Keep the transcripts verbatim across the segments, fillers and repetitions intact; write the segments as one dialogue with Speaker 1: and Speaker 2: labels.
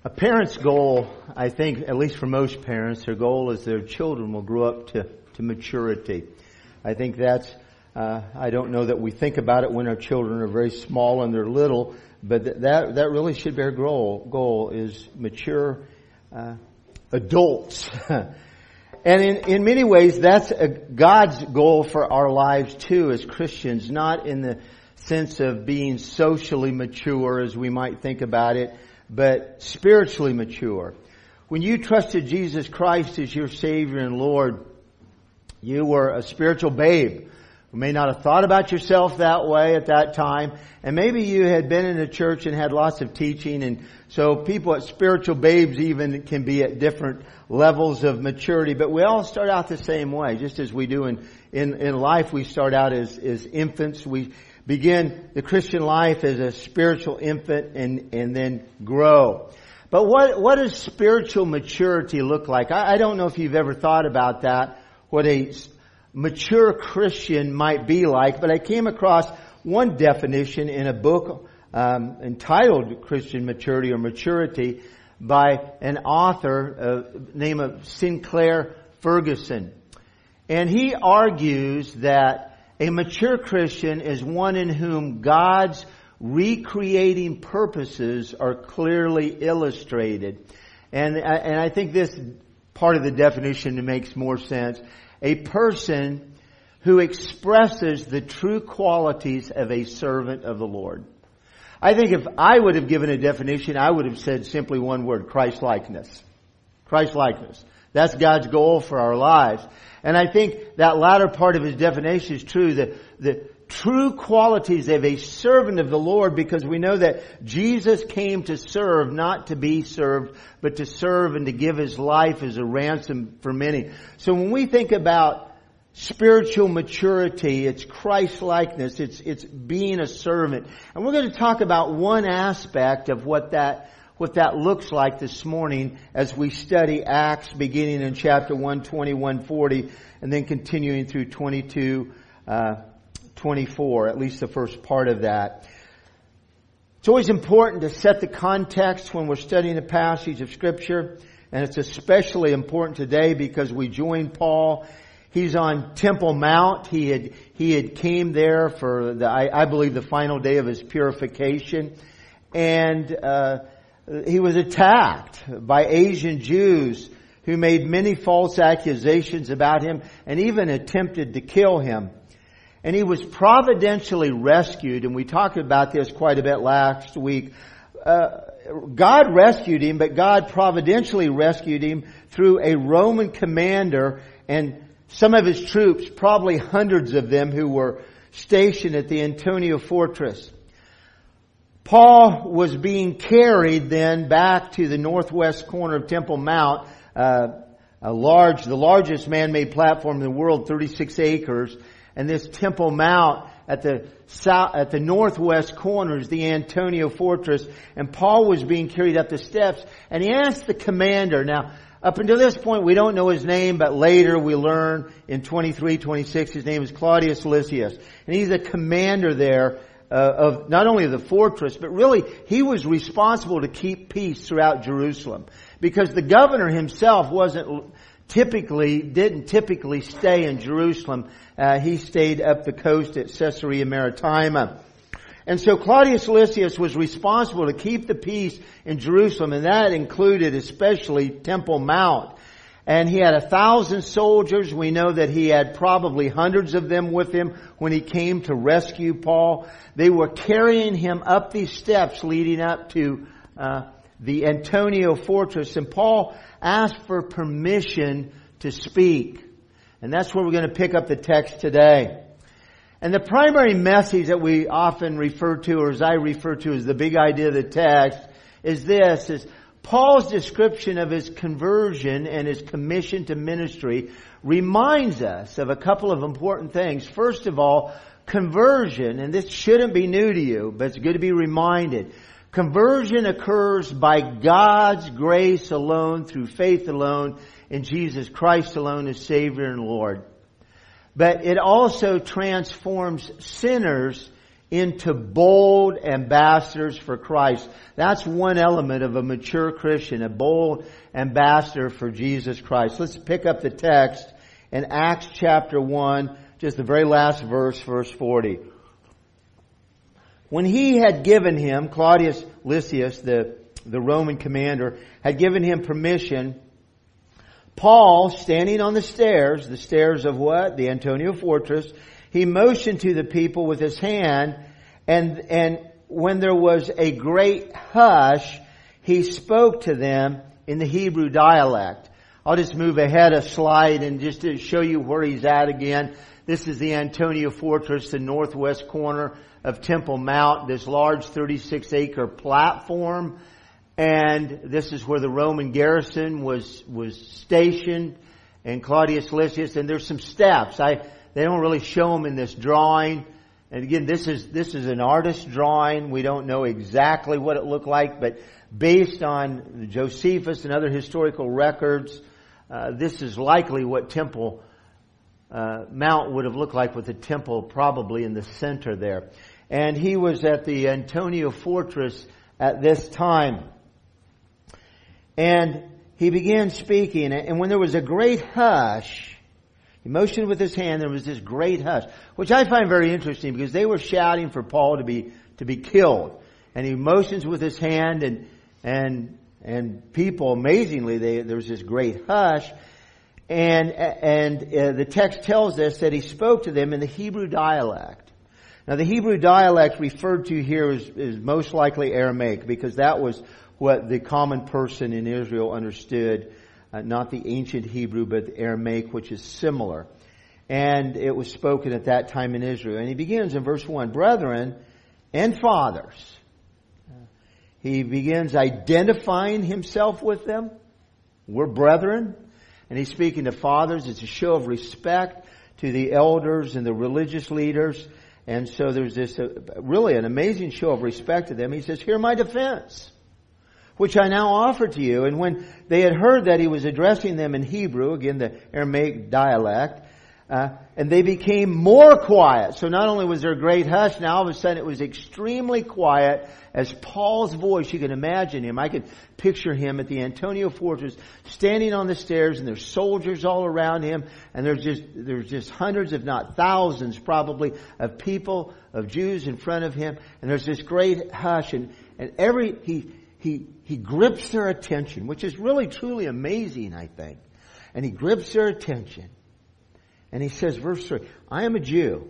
Speaker 1: A parent's goal, I think, at least for most parents, their goal is their children will grow up to, to maturity. I think that's, uh, I don't know that we think about it when our children are very small and they're little, but th- that that really should be our goal, goal is mature uh, adults. And in, in many ways, that's a, God's goal for our lives too as Christians, not in the sense of being socially mature as we might think about it, but spiritually mature. When you trusted Jesus Christ as your Savior and Lord, you were a spiritual babe. You may not have thought about yourself that way at that time. And maybe you had been in a church and had lots of teaching. And so people at spiritual babes even can be at different levels of maturity. But we all start out the same way. Just as we do in, in, in life, we start out as, as infants. We begin the Christian life as a spiritual infant and, and then grow. But what, what does spiritual maturity look like? I, I don't know if you've ever thought about that, what a mature Christian might be like, but I came across one definition in a book um, entitled Christian Maturity or Maturity by an author uh, named of Sinclair Ferguson. And he argues that a mature Christian is one in whom God's recreating purposes are clearly illustrated. And, and I think this part of the definition makes more sense. A person who expresses the true qualities of a servant of the Lord. I think if I would have given a definition, I would have said simply one word, Christ-likeness. Christ-likeness. That's God's goal for our lives. And I think that latter part of his definition is true. The, the true qualities of a servant of the Lord, because we know that Jesus came to serve, not to be served, but to serve and to give his life as a ransom for many. So when we think about spiritual maturity, it's Christ-likeness, it's, it's being a servant. And we're going to talk about one aspect of what that what that looks like this morning as we study Acts beginning in chapter one, twenty-one, forty, and then continuing through twenty-two, uh, twenty-four, at least the first part of that. It's always important to set the context when we're studying a passage of Scripture, and it's especially important today because we join Paul. He's on Temple Mount. He had he had came there for the I, I believe the final day of his purification, and uh, he was attacked by Asian Jews who made many false accusations about him and even attempted to kill him. And he was providentially rescued, and we talked about this quite a bit last week. Uh, God rescued him, but God providentially rescued him through a Roman commander and some of his troops, probably hundreds of them, who were stationed at the Antonia fortress. Paul was being carried then back to the northwest corner of Temple Mount, uh, a large, the largest man-made platform in the world, thirty-six acres. And this Temple Mount at the south, at the northwest corner is the Antonia fortress. And Paul was being carried up the steps, and he asked the commander. Now, up until this point, we don't know his name, but later we learn in twenty-three, twenty-six, his name is Claudius Lysias. And he's a commander there uh, of not only the fortress, but really he was responsible to keep peace throughout Jerusalem. Because the governor himself wasn't typically, didn't typically stay in Jerusalem. Uh, he stayed up the coast at Caesarea Maritima. And so Claudius Lysias was responsible to keep the peace in Jerusalem, and that included especially Temple Mount. And he had a thousand soldiers. We know that he had probably hundreds of them with him when he came to rescue Paul. They were carrying him up these steps leading up to uh, the Antonia fortress. And Paul asked for permission to speak. And that's where we're going to pick up the text today. And the primary message that we often refer to, or as I refer to as the big idea of the text, is this, is Paul's description of his conversion and his commission to ministry reminds us of a couple of important things. First of all, conversion, and this shouldn't be new to you, but it's good to be reminded. Conversion occurs by God's grace alone, through faith alone, in Jesus Christ alone as Savior and Lord. But it also transforms sinners into bold ambassadors for Christ. That's one element of a mature Christian, a bold ambassador for Jesus Christ. Let's pick up the text in Acts chapter one, just the very last verse, verse forty. When he had given him, Claudius Lysias, the, the Roman commander, had given him permission, Paul, standing on the stairs, the stairs of what? The Antonia fortress, he motioned to the people with his hand, and, and when there was a great hush, he spoke to them in the Hebrew dialect. I'll just move ahead a slide and just to show you where he's at again. This is the Antonia fortress, the northwest corner of Temple Mount, this large thirty-six acre platform. And this is where the Roman garrison was, was stationed, and Claudius Lysias, and there's some steps. I, they don't really show them in this drawing. And again, this is, this is an artist's drawing. We don't know exactly what it looked like, but based on Josephus and other historical records, uh, this is likely what Temple uh, Mount would have looked like, with the temple probably in the center there. And he was at the Antonia fortress at this time. And he began speaking, and when there was a great hush, he motioned with his hand, there was this great hush, which I find very interesting because they were shouting for Paul to be, to be killed. And he motions with his hand, and, and, and people, amazingly, they, there was this great hush. And, and uh, the text tells us that he spoke to them in the Hebrew dialect. Now the Hebrew dialect referred to here is, is most likely Aramaic, because that was what the common person in Israel understood, uh, not the ancient Hebrew, but the Aramaic, which is similar. And it was spoken at that time in Israel. And he begins in verse one, brethren and fathers. He begins identifying himself with them. We're brethren. And he's speaking to fathers. It's a show of respect to the elders and the religious leaders. And so there's this uh, really an amazing show of respect to them. He says, hear my defense, which I now offer to you. And when they had heard that he was addressing them in Hebrew, again the Aramaic dialect, uh, and they became more quiet. So not only was there a great hush, now all of a sudden it was extremely quiet as Paul's voice, you can imagine him, I could picture him at the Antonia fortress standing on the stairs, and there's soldiers all around him, and there's just, there's just hundreds, if not thousands probably, of people, of Jews in front of him, and there's this great hush, and, and every, he, He, he grips their attention, which is really truly amazing, I think. And he grips their attention. And he says, verse three, I am a Jew,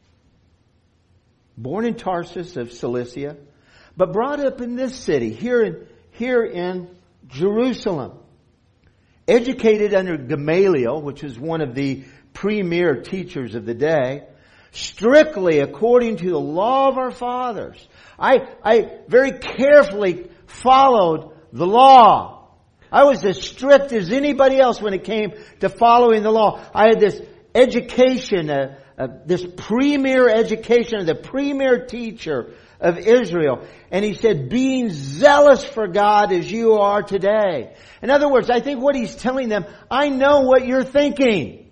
Speaker 1: born in Tarsus of Cilicia, but brought up in this city, here in, here in Jerusalem. Educated under Gamaliel, which was one of the premier teachers of the day, strictly according to the law of our fathers. I, I very carefully followed the law. I was as strict as anybody else when it came to following the law. I had this education, uh, uh, this premier education, the premier teacher of Israel. And he said, being zealous for God as you are today. In other words, I think what he's telling them, I know what you're thinking.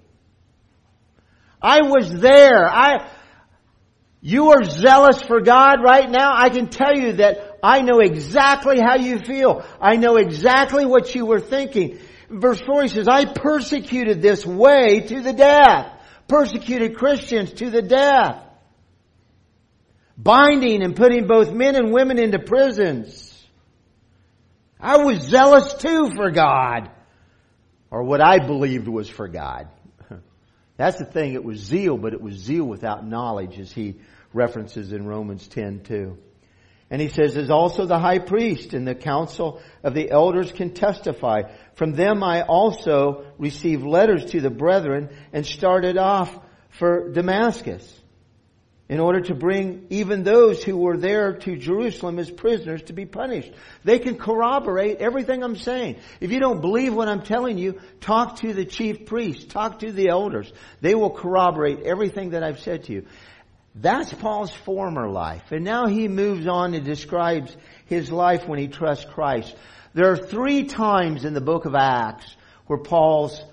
Speaker 1: I was there. I, you are zealous for God right now. I can tell you that I know exactly how you feel. I know exactly what you were thinking. Verse four, he says, I persecuted this way to the death. Persecuted Christians to the death. Binding and putting both men and women into prisons. I was zealous too for God. Or what I believed was for God. That's the thing. It was zeal, but it was zeal without knowledge, as he references in Romans ten two. And he says, as also the high priest and the council of the elders can testify. From them I also received letters to the brethren and started off for Damascus, in order to bring even those who were there to Jerusalem as prisoners to be punished. They can corroborate everything I'm saying. If you don't believe what I'm telling you, talk to the chief priests, talk to the elders. They will corroborate everything that I've said to you. That's Paul's former life. And now he moves on and describes his life when he trusts Christ. There are three times in the book of Acts where Paul's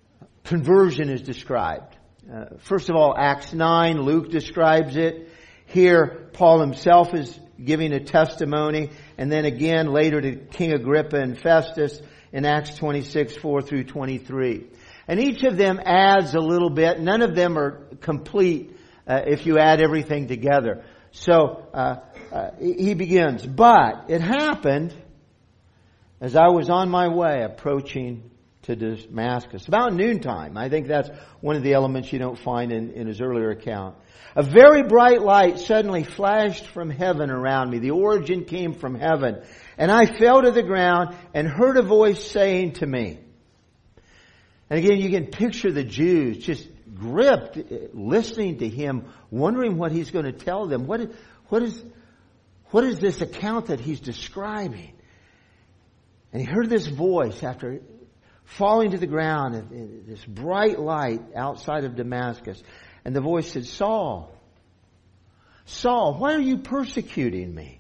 Speaker 1: conversion is described. Uh, first of all, Acts nine, Luke describes it. Here, Paul himself is giving a testimony, and then again later to King Agrippa and Festus in Acts twenty-six, four through twenty-three. And each of them adds a little bit. None of them are complete uh, if you add everything together. So uh, uh, he begins, but it happened as I was on my way approaching to Damascus, about noontime. I think that's one of the elements you don't find in, in his earlier account. A very bright light suddenly flashed from heaven around me. The origin came from heaven. And I fell to the ground and heard a voice saying to me. And again, you can picture the Jews just gripped, listening to him, wondering what he's going to tell them. What is, what is, what is this account that he's describing? And he heard this voice after falling to the ground in this bright light outside of Damascus. And the voice said, Saul, Saul, why are you persecuting me?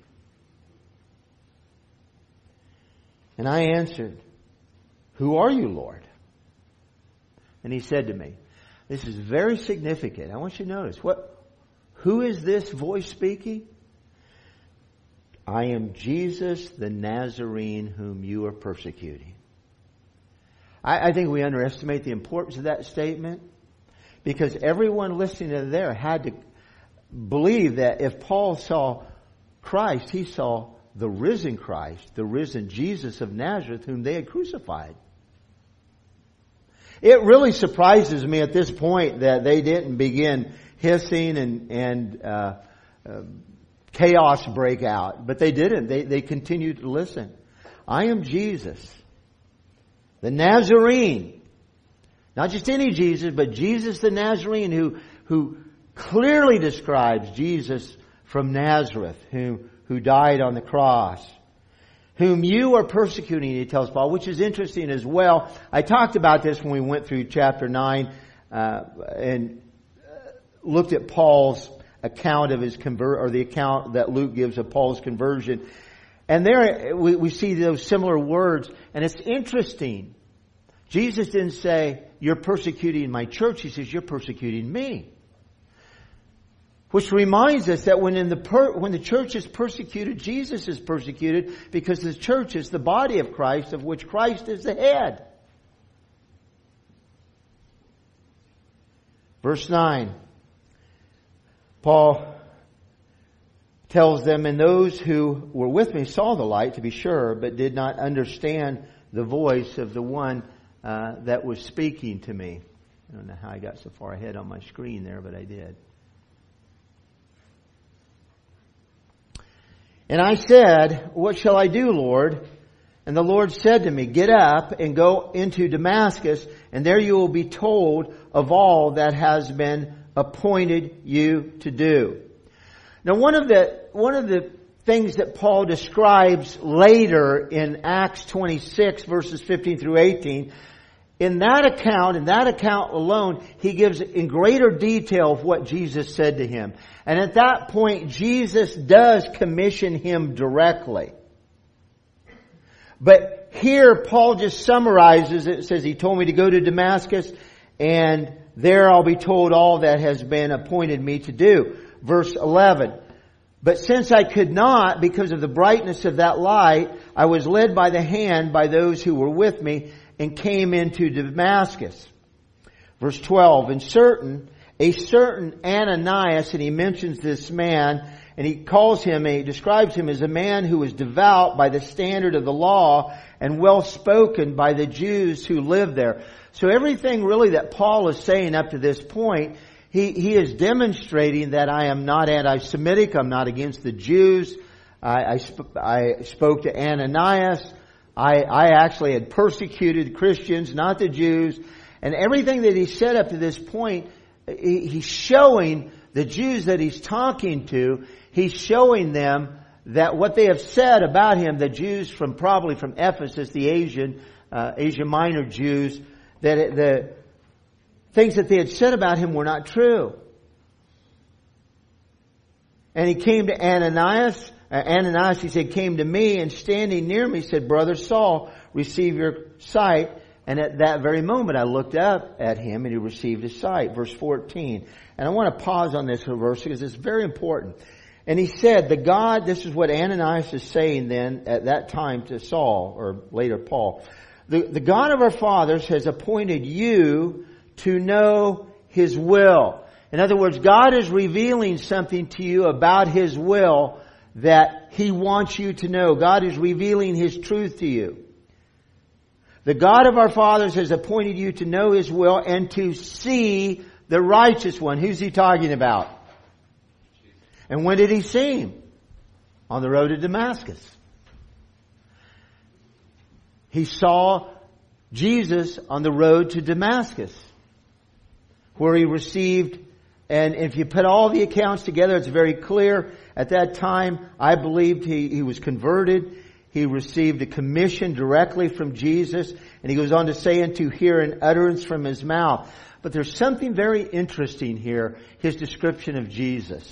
Speaker 1: And I answered, who are you, Lord? And he said to me, this is very significant. I want you to notice, what, who is this voice speaking? I am Jesus the Nazarene whom you are persecuting. I, I think we underestimate the importance of that statement, because everyone listening to there had to believe that if Paul saw Christ, he saw the risen Christ, the risen Jesus of Nazareth whom they had crucified. It really surprises me at this point that they didn't begin hissing and, and uh, uh, chaos break out. But they didn't. They, they continued to listen. I am Jesus, the Nazarene. Not just any Jesus, but Jesus the Nazarene, who, who clearly describes Jesus from Nazareth, who, who died on the cross. Whom you are persecuting, he tells Paul, which is interesting as well. I talked about this when we went through chapter nine uh, and looked at Paul's account of his convert, or the account that Luke gives of Paul's conversion. And there we, we see those similar words, and it's interesting. Jesus didn't say, you're persecuting my church. He says, you're persecuting me. Which reminds us that when in the per, when the church is persecuted, Jesus is persecuted, because the church is the body of Christ, of which Christ is the head. Verse nine. Paul tells them, and those who were with me saw the light, to be sure, but did not understand the voice of the one uh, that was speaking to me. I don't know how I got so far ahead on my screen there, but I did. And I said, what shall I do, Lord? And the Lord said to me, get up and go into Damascus, and there you will be told of all that has been appointed you to do. Now, one of the, one of the things that Paul describes later in Acts twenty-six, verses fifteen through eighteen, in that account, in that account alone, he gives in greater detail of what Jesus said to him. And at that point, Jesus does commission him directly. But here, Paul just summarizes it. It says, he told me to go to Damascus, and there I'll be told all that has been appointed me to do. Verse eleven. But since I could not, because of the brightness of that light, I was led by the hand by those who were with me, and came into Damascus. Verse twelve, and certain, a certain Ananias, and he mentions this man, and he calls him, he describes him as a man who was devout by the standard of the law and well spoken by the Jews who lived there. So everything really that Paul is saying up to this point, he, he is demonstrating that I am not anti-Semitic, I'm not against the Jews. I, I, sp- I spoke to Ananias. I, I actually had persecuted Christians, not the Jews. And everything that he said up to this point, he, he's showing the Jews that he's talking to, he's showing them that what they have said about him, the Jews from probably from Ephesus, the Asian, uh, Asia Minor Jews, that it, the things that they had said about him were not true. And he came to Ananias. Uh, Ananias, he said, came to me, and standing near me said, Brother Saul, receive your sight. And at that very moment I looked up at him and he received his sight. Verse fourteen. And I want to pause on this verse because it's very important. And he said, the God, this is what Ananias is saying then at that time to Saul, or later Paul. The, the God of our fathers has appointed you to know His will. In other words, God is revealing something to you about His will that He wants you to know. God is revealing His truth to you. The God of our fathers has appointed you to know His will and to see the righteous one. Who's He talking about? And when did He see Him? On the road to Damascus. He saw Jesus on the road to Damascus, where He received, and if you put all the accounts together, it's very clear. At that time, I believed he, he was converted. He received a commission directly from Jesus. And he goes on to say, and to hear an utterance from His mouth. But there's something very interesting here. His description of Jesus.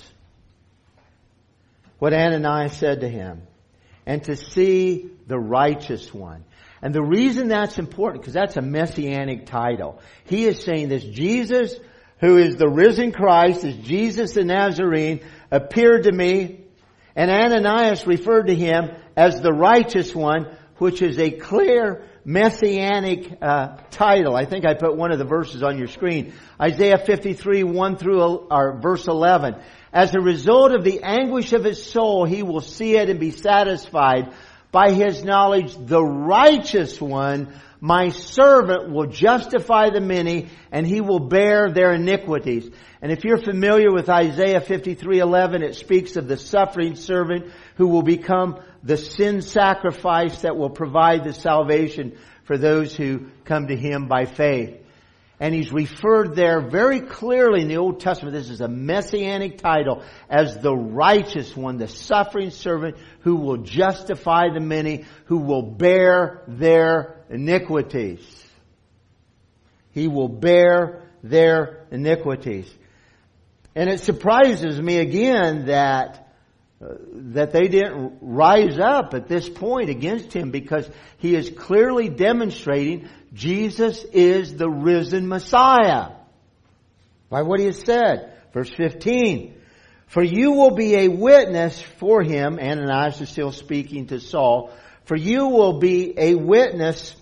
Speaker 1: What Ananias said to him. And to see the righteous one. And the reason that's important, because that's a messianic title. He is saying this, Jesus, who is the risen Christ, is Jesus the Nazarene, appeared to me. And Ananias referred to Him as the righteous one, which is a clear messianic uh, title. I think I put one of the verses on your screen. Isaiah fifty-three, one through or verse eleven. As a result of the anguish of his soul, he will see it and be satisfied. By his knowledge, the righteous one, my servant, will justify the many, and he will bear their iniquities. And if you're familiar with Isaiah fifty-three eleven, it speaks of the suffering servant who will become the sin sacrifice that will provide the salvation for those who come to Him by faith. And He's referred there very clearly in the Old Testament, this is a messianic title, as the righteous one, the suffering servant who will justify the many, who will bear their iniquities. He will bear their iniquities. And it surprises me again that uh, that they didn't rise up at this point against Him, because He is clearly demonstrating Jesus is the risen Messiah. By what He has said. Verse fifteen. For you will be a witness for Him. Ananias is still speaking to Saul. For you will be a witness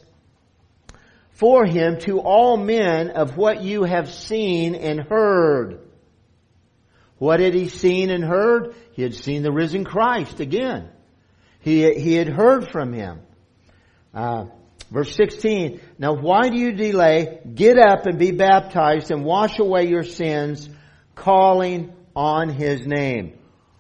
Speaker 1: for Him to all men of what you have seen and heard. What had he seen and heard? He had seen the risen Christ again. He, he had heard from Him. Uh, verse sixteen. Now why do you delay? Get up and be baptized and wash away your sins, calling on His name.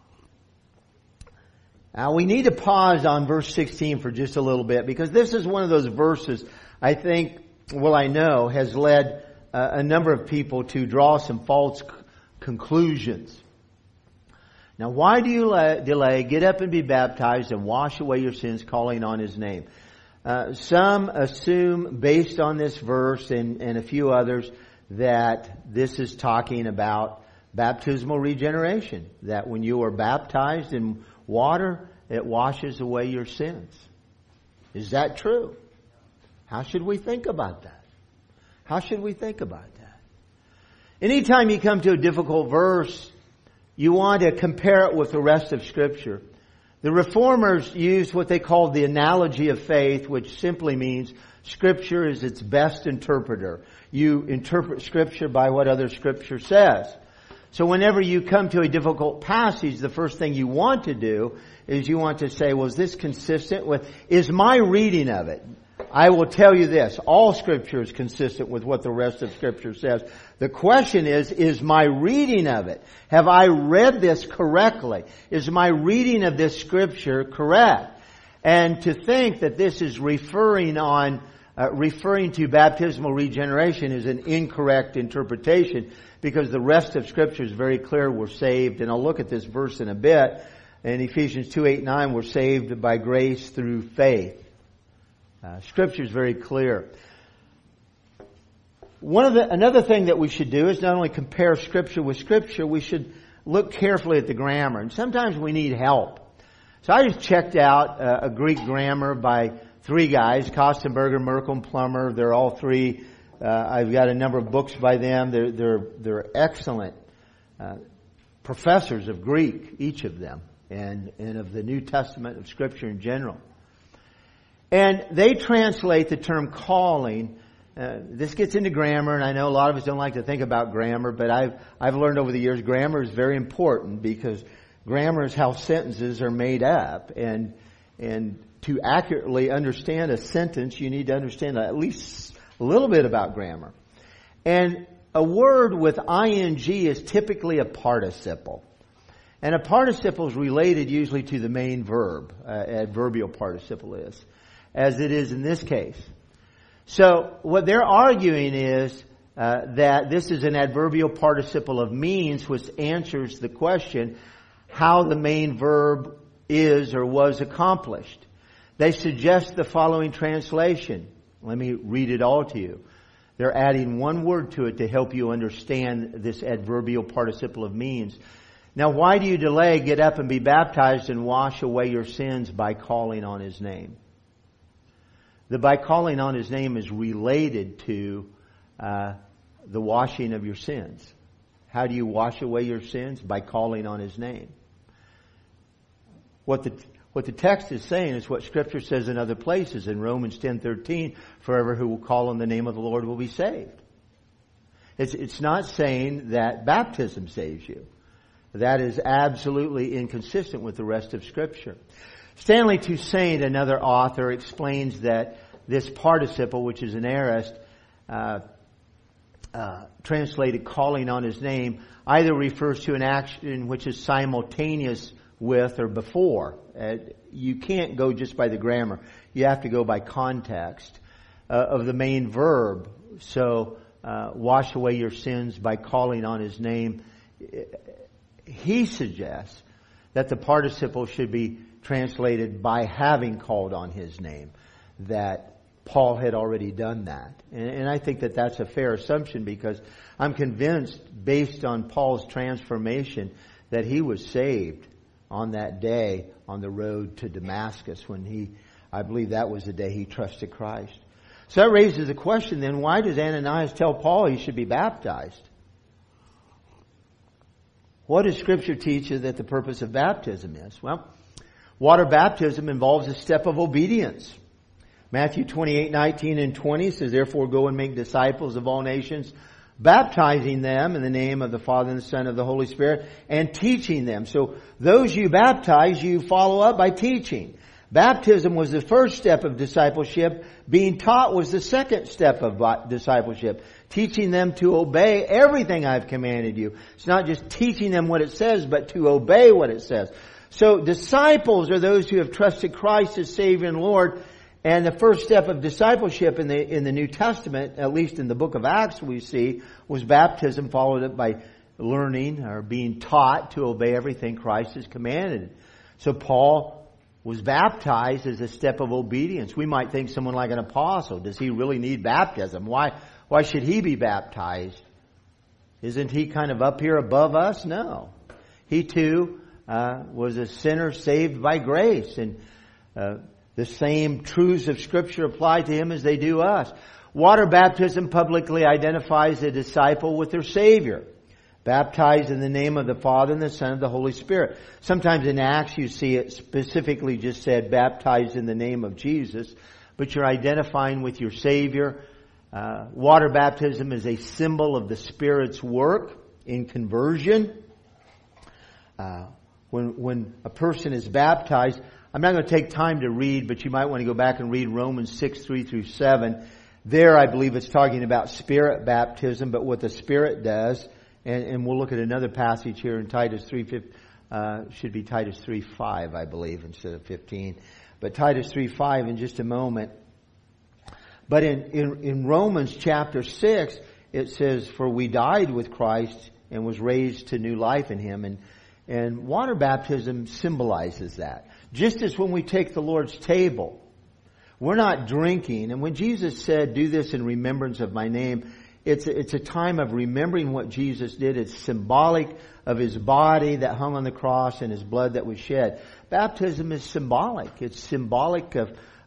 Speaker 1: Now we need to pause on verse sixteen for just a little bit, because this is one of those verses I think, well I know, has led uh, a number of people to draw some false conclusions. Now why do you la- delay? Get up and be baptized and wash away your sins, calling on His name. Uh, some assume, based on this verse and, and a few others, that this is talking about baptismal regeneration. That when you are baptized in water, it washes away your sins. Is that true? How should we think about that? How should we think about that? Anytime you come to a difficult verse, you want to compare it with the rest of Scripture. The Reformers used what they called the analogy of faith, which simply means Scripture is its best interpreter. You interpret Scripture by what other Scripture says. So whenever you come to a difficult passage, the first thing you want to do is you want to say, well, is this consistent with, is my reading of it? I will tell you this, all Scripture is consistent with what the rest of Scripture says. The question is, is my reading of it? Have I read this correctly? Is my reading of this Scripture correct? And to think that this is referring on, uh, referring to baptismal regeneration is an incorrect interpretation, because the rest of Scripture is very clear we're saved. And I'll look at this verse in a bit. In Ephesians two, eight, nine, we're saved by grace through faith. Uh, Scripture is very clear. One of the, another thing that we should do is not only compare Scripture with Scripture, we should look carefully at the grammar. And sometimes we need help. So I just checked out uh, a Greek grammar by three guys, Kostenberger, Merkel, and Plummer. They're all three. Uh, I've got a number of books by them. They're they're they're excellent uh, professors of Greek, each of them, and and of the New Testament of Scripture in general. And they translate the term calling. Uh, this gets into grammar, and I know a lot of us don't like to think about grammar, but I've I've learned over the years grammar is very important, because grammar is how sentences are made up, and and to accurately understand a sentence, you need to understand at least a little bit about grammar. And a word with ing is typically a participle. And a participle is related usually to the main verb, uh, adverbial participle is, as it is in this case. So what they're arguing is uh, that this is an adverbial participle of means, which answers the question how the main verb is or was accomplished. They suggest the following translation. Let me read it all to you. They're adding one word to it to help you understand this adverbial participle of means. Now, why do you delay? Get up and be baptized and wash away your sins by calling on His name. The by calling on His name is related to uh, the washing of your sins. How do you wash away your sins? By calling on His name. What the What the text is saying is what Scripture says in other places. In Romans ten thirteen, forever who will call on the name of the Lord will be saved. It's, it's not saying that baptism saves you. That is absolutely inconsistent with the rest of Scripture. Stanley Toussaint, another author, explains that this participle, which is an aorist, uh, uh, translated calling on His name, either refers to an action which is simultaneous with or before. Uh, you can't go just by the grammar. You have to go by context uh, of the main verb. So, uh, wash away your sins by calling on His name. He suggests that the participle should be translated by having called on His name. That Paul had already done that. And, and I think that that's a fair assumption, because I'm convinced, based on Paul's transformation, that he was saved on that day on the road to Damascus, when he, I believe that was the day he trusted Christ. So that raises the question then, why does Ananias tell Paul he should be baptized? What does Scripture teach you that the purpose of baptism is? Well, water baptism involves a step of obedience. Matthew twenty-eight, nineteen and twenty says, therefore go and make disciples of all nations, baptizing them in the name of the Father and the Son and of the Holy Spirit, and teaching them. So those you baptize, you follow up by teaching. Baptism was the first step of discipleship. Being taught was the second step of discipleship. Teaching them to obey everything I've commanded you. It's not just teaching them what it says, but to obey what it says. So disciples are those who have trusted Christ as Savior and Lord. And the first step of discipleship in the in the New Testament, at least in the book of Acts we see, was baptism, followed up by learning or being taught to obey everything Christ has commanded. So Paul was baptized as a step of obedience. We might think someone like an apostle, does he really need baptism? Why why should he be baptized? Isn't he kind of up here above us? No. He too uh, was a sinner saved by grace, and uh, the same truths of Scripture apply to him as they do us. Water baptism publicly identifies a disciple with their Savior. Baptized in the name of the Father and the Son and the Holy Spirit. Sometimes in Acts you see it specifically just said baptized in the name of Jesus, but you're identifying with your Savior. Uh, water baptism is a symbol of the Spirit's work in conversion. Uh, when when a person is baptized, I'm not going to take time to read, but you might want to go back and read Romans six, three through seven. There, I believe it's talking about Spirit baptism, but what the Spirit does. And, and we'll look at another passage here in Titus three, uh, should be Titus three, five, I believe, instead of fifteen. But Titus three, five in just a moment. But in, in, in Romans chapter six, it says, for we died with Christ and was raised to new life in Him. And, and water baptism symbolizes that. Just as when we take the Lord's table, we're not drinking. And when Jesus said, do this in remembrance of my name, it's a, it's a time of remembering what Jesus did. It's symbolic of His body that hung on the cross and His blood that was shed. Baptism is symbolic. It's symbolic of,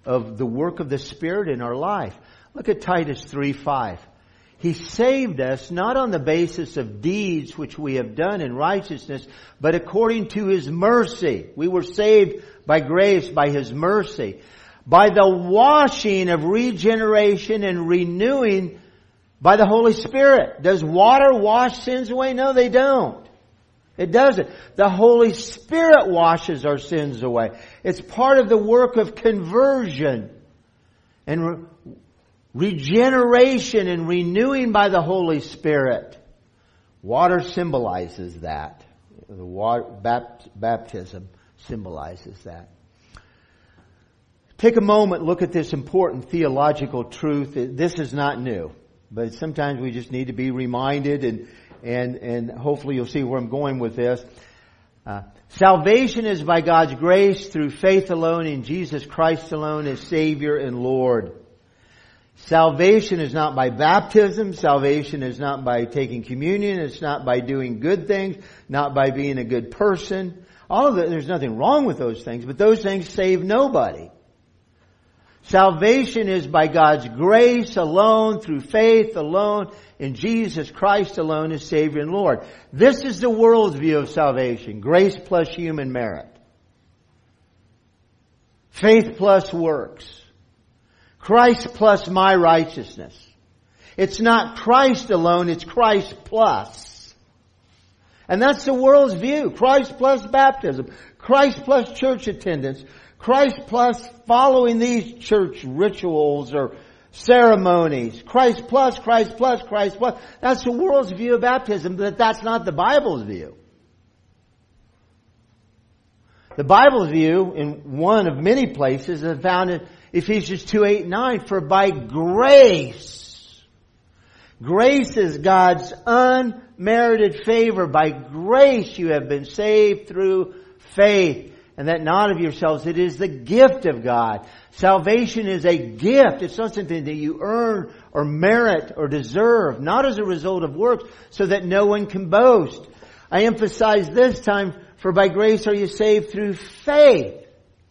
Speaker 1: of the work of the Spirit in our life. Look at Titus three five. He saved us not on the basis of deeds which we have done in righteousness, but according to His mercy. We were saved by grace, by His mercy. By the washing of regeneration and renewing by the Holy Spirit. Does water wash sins away? No, they don't. It doesn't. The Holy Spirit washes our sins away. It's part of the work of conversion and re- regeneration and renewing by the Holy Spirit. Water symbolizes that. The water, bapt, baptism symbolizes that. Take a moment, look at this important theological truth. This is not new, but sometimes we just need to be reminded, and and and hopefully you'll see where I'm going with this. Uh, salvation is by God's grace through faith alone in Jesus Christ alone as Savior and Lord. Salvation is not by baptism. Salvation is not by taking communion. It's not by doing good things. Not by being a good person. All of that, there's nothing wrong with those things, but those things save nobody. Salvation is by God's grace alone, through faith alone, in Jesus Christ alone as Savior and Lord. This is the world's view of salvation. Grace plus human merit. Faith plus works. Christ plus my righteousness. It's not Christ alone, it's Christ plus. And that's the world's view. Christ plus baptism. Christ plus church attendance. Christ plus following these church rituals or ceremonies. Christ plus, Christ plus, Christ plus. That's the world's view of baptism, but that's not the Bible's view. The Bible's view, in one of many places, is found in Ephesians two, eight, nine. For by grace, grace is God's unmerited favor. By grace you have been saved through faith. And that not of yourselves, it is the gift of God. Salvation is a gift. It's not something that you earn or merit or deserve, not as a result of works, so that no one can boast. I emphasize this time, for by grace are you saved through faith.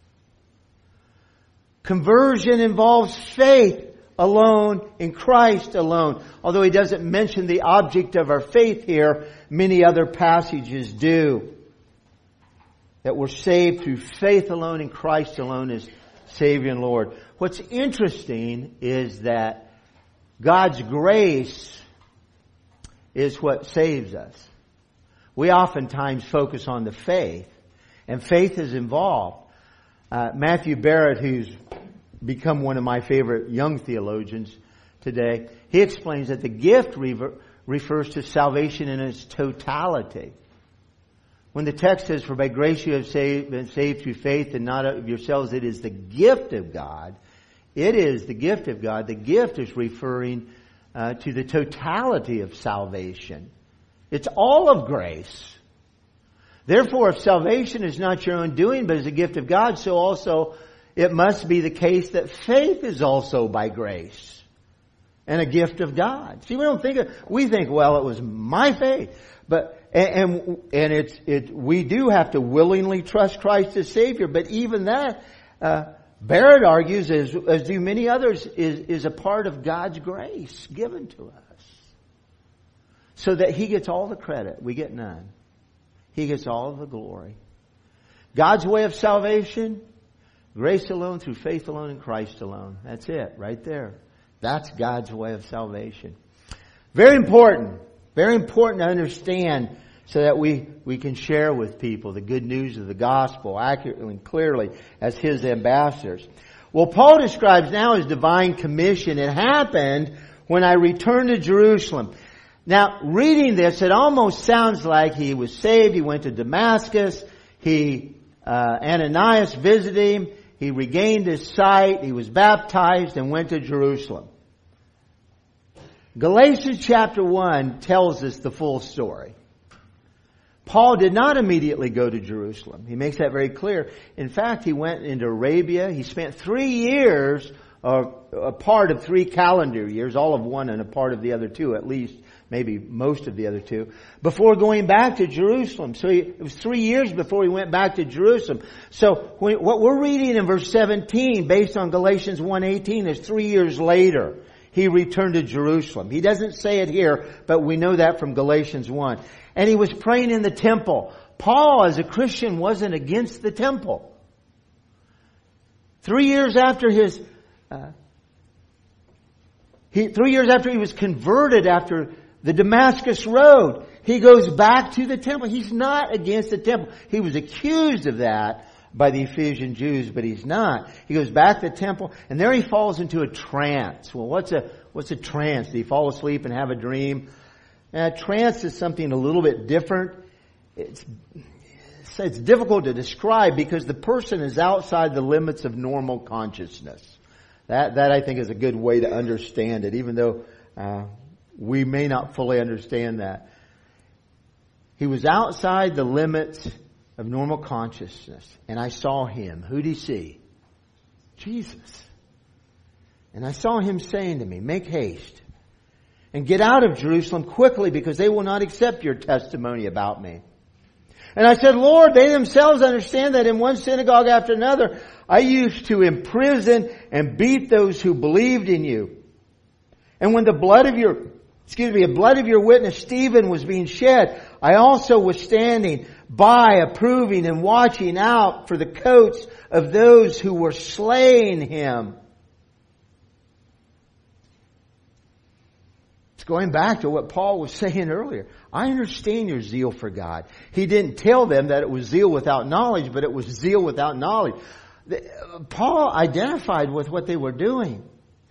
Speaker 1: Conversion involves faith alone in Christ alone. Although he doesn't mention the object of our faith here, many other passages do. That we're saved through faith alone in Christ alone as Savior and Lord. What's interesting is that God's grace is what saves us. We oftentimes focus on the faith, and faith is involved. Uh, Matthew Barrett, who's become one of my favorite young theologians today, he explains that the gift rever- refers to salvation in its totality. When the text says, for by grace you have saved, been saved through faith and not of yourselves, it is the gift of God. It is the gift of God. The gift is referring uh, to the totality of salvation. It's all of grace. Therefore, if salvation is not your own doing, but is a gift of God, so also it must be the case that faith is also by grace and a gift of God. See, we don't think of, we think, well, it was my faith, but And, and, and it's, it, we do have to willingly trust Christ as Savior, but even that, uh, Barrett argues, as, as do many others, is, is a part of God's grace given to us. So that He gets all the credit, we get none. He gets all of the glory. God's way of salvation, grace alone, through faith alone, in Christ alone. That's it, right there. That's God's way of salvation. Very important. Very important to understand so that we, we can share with people the good news of the gospel accurately and clearly as His ambassadors. Well, Paul describes now His divine commission. It happened when I returned to Jerusalem. Now, reading this, it almost sounds like he was saved. He went to Damascus. He, uh, Ananias visited him. He regained his sight. He was baptized and went to Jerusalem. Galatians chapter one tells us the full story. Paul did not immediately go to Jerusalem. He makes that very clear. In fact, he went into Arabia. He spent three years, or a part of three calendar years, all of one and a part of the other two at least, maybe most of the other two, before going back to Jerusalem. So he, it was three years before he went back to Jerusalem. So when, what we're reading in verse seventeen, based on Galatians one eighteen, is three years later he returned to Jerusalem. He doesn't say it here, but we know that from Galatians one. And he was praying in the temple. Paul, as a Christian, wasn't against the temple. Three years after his, uh, he, three years after he was converted after the Damascus Road, he goes back to the temple. He's not against the temple. He was accused of that by the Ephesian Jews, but he's not. He goes back to the temple, and there he falls into a trance. Well, what's a what's a trance? Did he fall asleep and have a dream? Now, trance is something a little bit different. It's it's difficult to describe because the person is outside the limits of normal consciousness. That that I think is a good way to understand it, even though uh, we may not fully understand that. He was outside the limits of normal consciousness. And I saw him. Who'd he see? Jesus. And I saw him saying to me, make haste and get out of Jerusalem quickly, because they will not accept your testimony about me. And I said, Lord, they themselves understand that in one synagogue after another, I used to imprison and beat those who believed in you. And when the blood of your, excuse me, the blood of your witness Stephen was being shed, I also was standing by, approving and watching out for the coats of those who were slaying him. It's going back to what Paul was saying earlier. I understand your zeal for God. He didn't tell them that it was zeal without knowledge, but it was zeal without knowledge. Paul identified with what they were doing.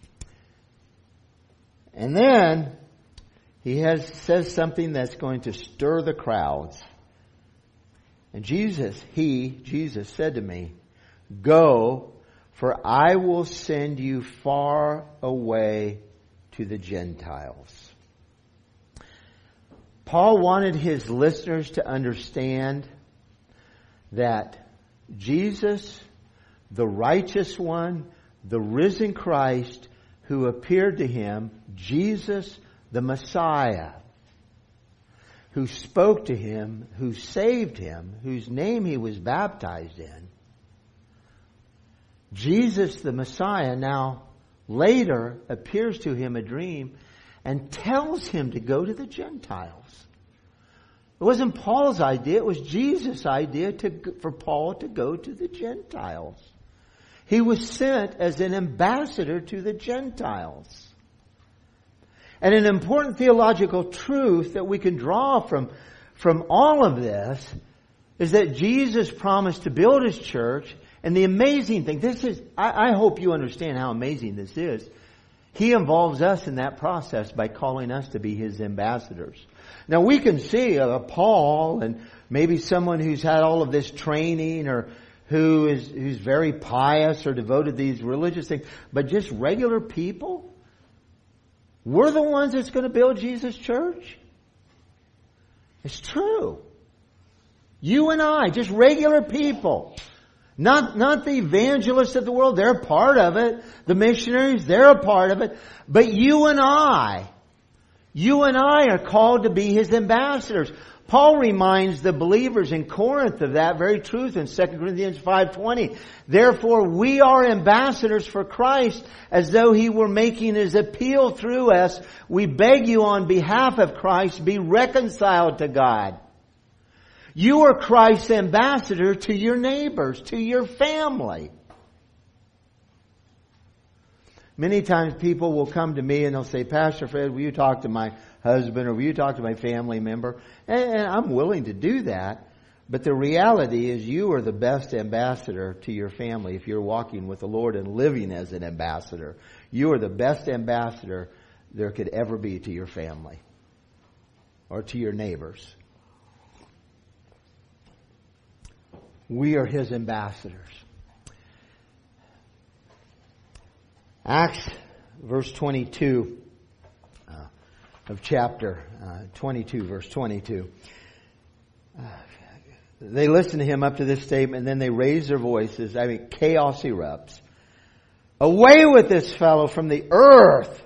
Speaker 1: And then he has says something that's going to stir the crowds. And Jesus, he, Jesus said to me, go, for I will send you far away to the Gentiles. Paul wanted his listeners to understand that Jesus, the righteous one, the risen Christ who appeared to him, Jesus, the Messiah, who spoke to him, who saved him, whose name he was baptized in. Jesus, the Messiah, now later appears to him a dream and tells him to go to the Gentiles. It wasn't Paul's idea, it was Jesus' idea to, for Paul to go to the Gentiles. He was sent as an ambassador to the Gentiles. And an important theological truth that we can draw from, from all of this is that Jesus promised to build His church. And the amazing thing, this is, I, I hope you understand how amazing this is. He involves us in that process by calling us to be His ambassadors. Now we can see uh, Paul and maybe someone who's had all of this training or who is who's very pious or devoted to these religious things, but just regular people. We're the ones that's going to build Jesus' church. It's true. You and I, just regular people. Not, not the evangelists of the world. They're a part of it. The missionaries, they're a part of it. But you and I, you and I are called to be His ambassadors. Paul reminds the believers in Corinth of that very truth in Second Corinthians five twenty. Therefore, we are ambassadors for Christ, as though He were making His appeal through us. We beg you on behalf of Christ, be reconciled to God. You are Christ's ambassador to your neighbors, to your family. Many times people will come to me and they'll say, Pastor Fred, will you talk to my husband or will you talk to my family member? And, and I'm willing to do that. But the reality is you are the best ambassador to your family if you're walking with the Lord and living as an ambassador. You are the best ambassador there could ever be to your family or to your neighbors. We are His ambassadors. Acts, verse twenty-two uh, of chapter uh, twenty-two, verse twenty-two. Uh, they listen to him up to this statement, and then they raise their voices. I mean, chaos erupts. Away with this fellow from the earth,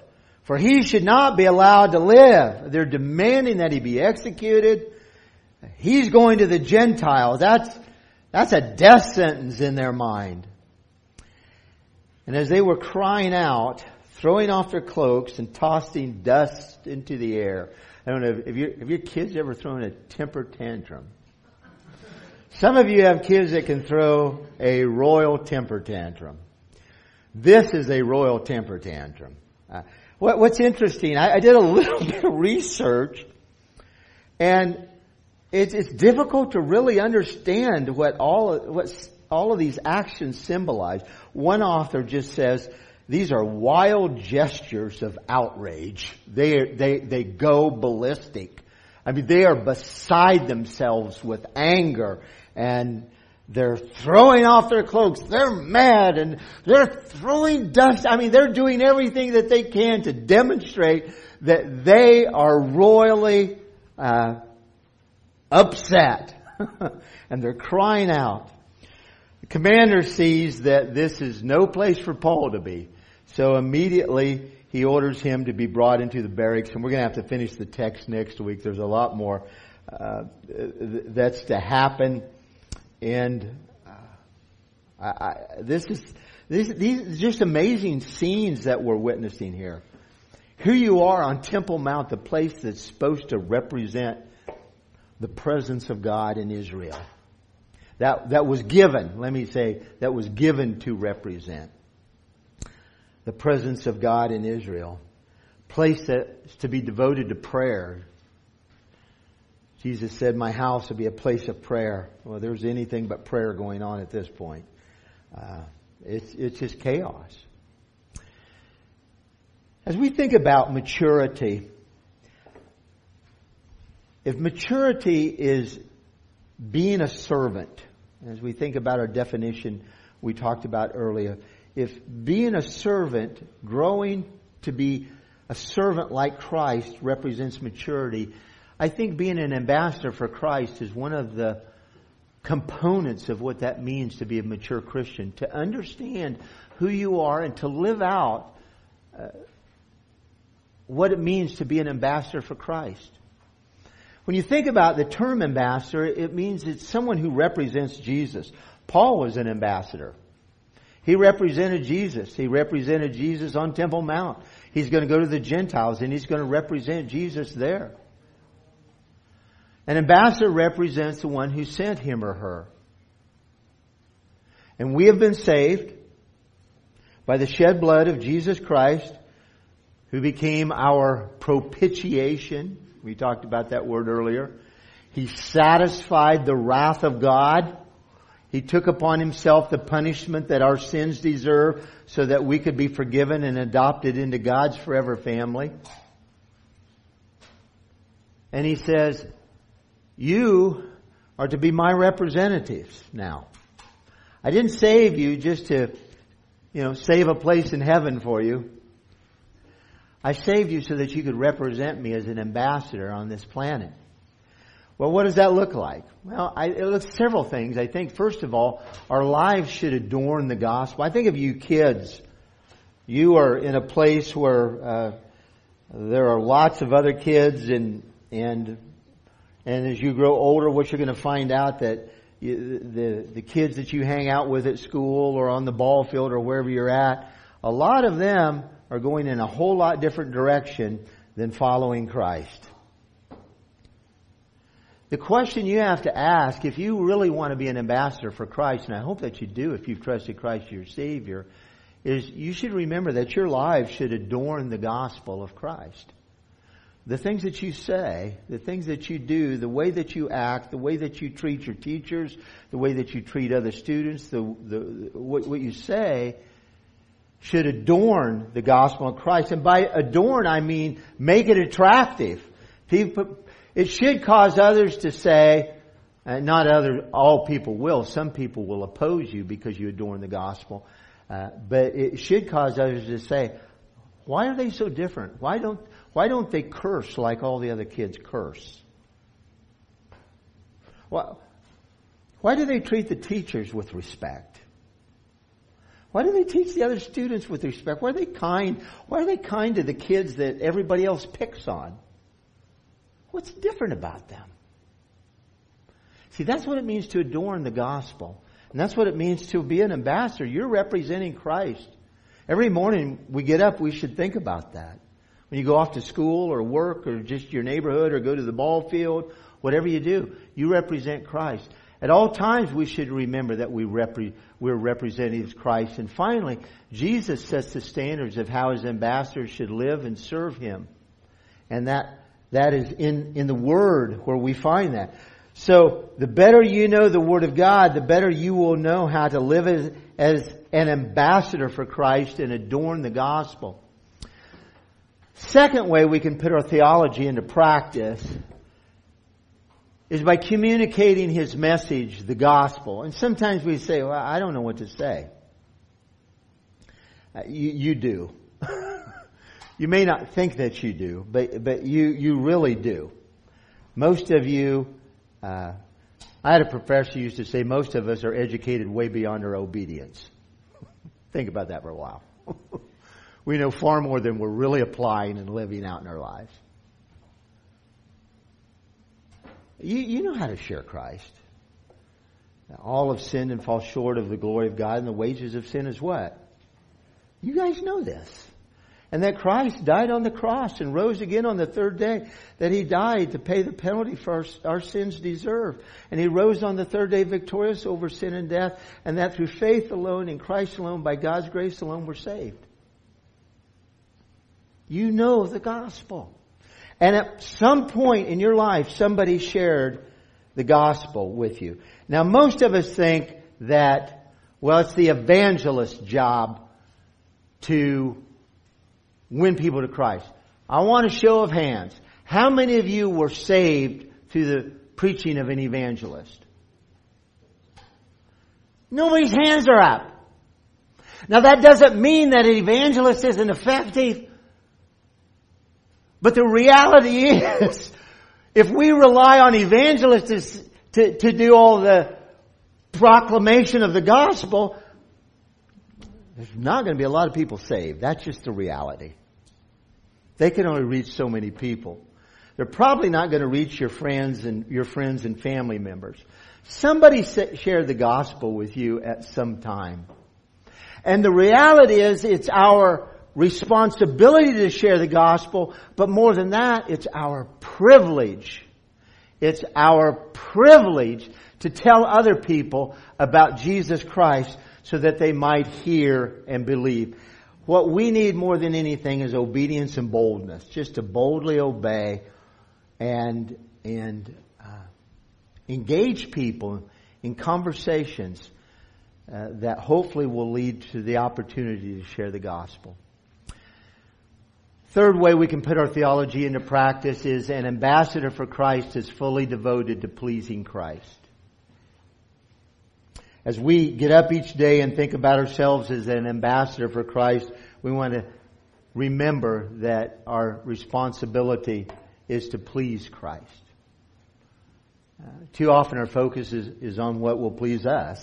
Speaker 1: For he should not be allowed to live. They're demanding that he be executed. He's going to the Gentiles. That's, that's a death sentence in their mind. And as they were crying out, throwing off their cloaks and tossing dust into the air. I don't know, have, you, have your kids ever thrown a temper tantrum? Some of you have kids that can throw a royal temper tantrum. This is a royal temper tantrum. Uh, what, what's interesting, I, I did a little bit of research, and it's, it's difficult to really understand what all what all of these actions symbolize. One author just says these are wild gestures of outrage. They they they go ballistic. I mean, they are beside themselves with anger, and they're throwing off their cloaks. They're mad, and they're throwing dust. I mean, they're doing everything that they can to demonstrate that they are royally uh, upset. And they're crying out. The commander sees that this is no place for Paul to be. So immediately he orders him to be brought into the barracks. And we're going to have to finish the text next week. There's a lot more uh, that's to happen. And uh, I, I, this is this, these are just amazing scenes that we're witnessing here. Here you are on Temple Mount, the place that's supposed to represent the presence of God in Israel. That that was given, let me say, that was given to represent the presence of God in Israel. Place that's to be devoted to prayer. Jesus said, my house will be a place of prayer. Well, there's anything but prayer going on at this point. Uh, it's, it's just chaos. As we think about maturity, if maturity is being a servant, as we think about our definition we talked about earlier, if being a servant, growing to be a servant like Christ represents maturity, I think being an ambassador for Christ is one of the components of what that means to be a mature Christian. To understand who you are and to live out uh, what it means to be an ambassador for Christ. When you think about the term ambassador, it means it's someone who represents Jesus. Paul was an ambassador. He represented Jesus. He represented Jesus on Temple Mount. He's going to go to the Gentiles and he's going to represent Jesus there. An ambassador represents the one who sent him or her. And we have been saved by the shed blood of Jesus Christ, who became our propitiation. We talked about that word earlier. He satisfied the wrath of God. He took upon himself the punishment that our sins deserve so that we could be forgiven and adopted into God's forever family. And he says, you are to be my representatives now. I didn't save you just to, you know, save a place in heaven for you. I saved you so that you could represent me as an ambassador on this planet. Well, what does that look like? Well, I, it looks several things. I think, first of all, our lives should adorn the gospel. I think of you kids. You are in a place where uh, there are lots of other kids, and and and as you grow older, what you're going to find out that you, the the kids that you hang out with at school or on the ball field or wherever you're at, a lot of them are going in a whole lot different direction than following Christ. The question you have to ask, if you really want to be an ambassador for Christ, and I hope that you do if you've trusted Christ as your Savior, is you should remember that your lives should adorn the gospel of Christ. The things that you say, the things that you do, the way that you act, the way that you treat your teachers, the way that you treat other students, the, the what, what you say should adorn the gospel of Christ. And by adorn, I mean make it attractive. People, it should cause others to say, and not other, all people will. Some people will oppose you because you adorn the gospel. Uh, but it should cause others to say, why are they so different? Why don't, why don't they curse like all the other kids curse? Well, why do they treat the teachers with respect? Why do they teach the other students with respect? Why are they kind? Why are they kind to the kids that everybody else picks on? What's different about them? See, that's what it means to adorn the gospel. And that's what it means to be an ambassador. You're representing Christ. Every morning we get up, we should think about that. When you go off to school or work or just your neighborhood or go to the ball field, whatever you do, you represent Christ. At all times we should remember that we repre- we're representatives of Christ. And finally, Jesus sets the standards of how His ambassadors should live and serve Him. And that that is in, in the Word where we find that. So the better you know the Word of God, the better you will know how to live as, as an ambassador for Christ and adorn the gospel. Second way we can put our theology into practice is by communicating His message, the gospel. And sometimes we say, well, I don't know what to say. Uh, you, you do. You may not think that you do, but, but you, you really do. Most of you, uh, I had a professor who used to say most of us are educated way beyond our obedience. Think about that for a while. We know far more than we're really applying and living out in our lives. You, you know how to share Christ. All have sinned and fall short of the glory of God, and the wages of sin is what? You guys know this. And that Christ died on the cross and rose again on the third day. That He died to pay the penalty for our, our sins deserve. And He rose on the third day victorious over sin and death. And that through faith alone, in Christ alone, by God's grace alone, we're saved. You know the gospel. And at some point in your life, somebody shared the gospel with you. Now, most of us think that, well, it's the evangelist's job to win people to Christ. I want a show of hands. How many of you were saved through the preaching of an evangelist? Nobody's hands are up. Now, that doesn't mean that an evangelist isn't effective. But the reality is, if we rely on evangelists to, to do all the proclamation of the gospel, there's not going to be a lot of people saved. That's just the reality. They can only reach so many people. They're probably not going to reach your friends and your friends and family members. Somebody shared the gospel with you at some time. And the reality is, it's our responsibility to share the gospel, but more than that, it's our privilege. It's our privilege to tell other people about Jesus Christ so that they might hear and believe. What we need more than anything is obedience and boldness, just to boldly obey and and uh, engage people in conversations uh, that hopefully will lead to the opportunity to share the gospel. Third way we can put our theology into practice is an ambassador for Christ is fully devoted to pleasing Christ. As we get up each day and think about ourselves as an ambassador for Christ, we want to remember that our responsibility is to please Christ. Uh, too often our focus is, is on what will please us.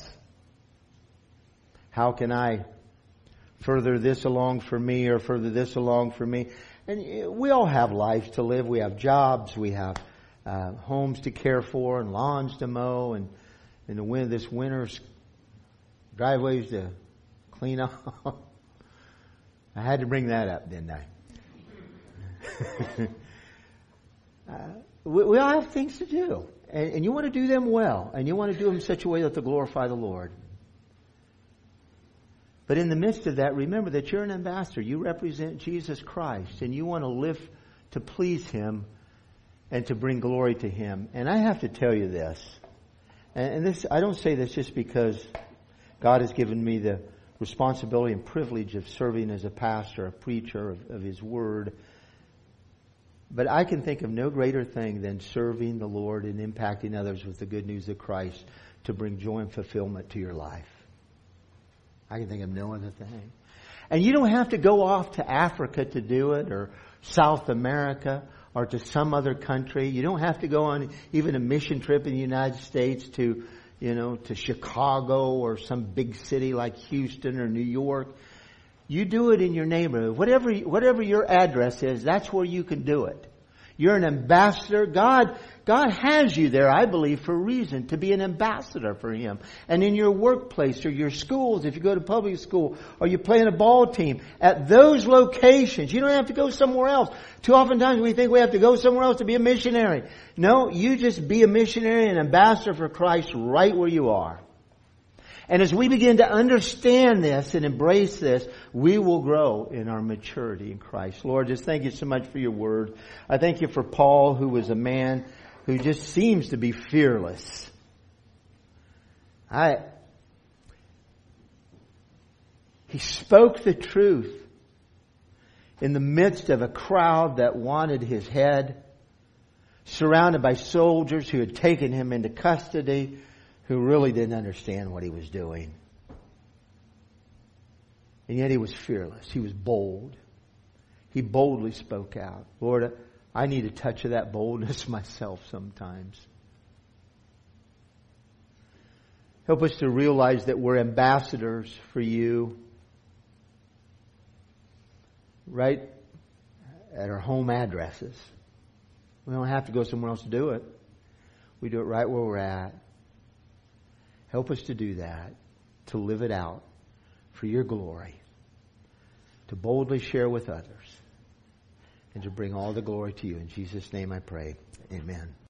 Speaker 1: How can I further this along for me or further this along for me? And we all have lives to live. We have jobs. We have uh, homes to care for and lawns to mow and in the winter, this winter's driveways to clean up. I had to bring that up, didn't I? uh, we, we all have things to do. And, and you want to do them well. And you want to do them in such a way that they'll glorify the Lord. But in the midst of that, remember that you're an ambassador. You represent Jesus Christ. And you want to live to please Him and to bring glory to Him. And I have to tell you this. And this, I don't say this just because God has given me the responsibility and privilege of serving as a pastor, a preacher of, of His Word. But I can think of no greater thing than serving the Lord and impacting others with the good news of Christ to bring joy and fulfillment to your life. I can think of no other thing. And you don't have to go off to Africa to do it, or South America, or to some other country. You don't have to go on even a mission trip in the United States to, you know, to Chicago or some big city like Houston or New York. You do it in your neighborhood. Whatever, whatever your address is, that's where you can do it. You're an ambassador. God, God has you there, I believe, for a reason, to be an ambassador for Him. And in your workplace or your schools, if you go to public school or you play in a ball team, at those locations, you don't have to go somewhere else. Too often times we think we have to go somewhere else to be a missionary. No, you just be a missionary and ambassador for Christ right where you are. And as we begin to understand this and embrace this, we will grow in our maturity in Christ. Lord, just thank you so much for your word. I thank you for Paul, who was a man who just seems to be fearless. I, he spoke the truth in the midst of a crowd that wanted his head, surrounded by soldiers who had taken him into custody, who really didn't understand what he was doing. And yet he was fearless. He was bold. He boldly spoke out. Lord, I need a touch of that boldness myself sometimes. Help us to realize that we're ambassadors for you right at our home addresses. We don't have to go somewhere else to do it. We do it right where we're at. Help us to do that, to live it out for your glory, to boldly share with others, and to bring all the glory to you. In Jesus' name I pray. Amen.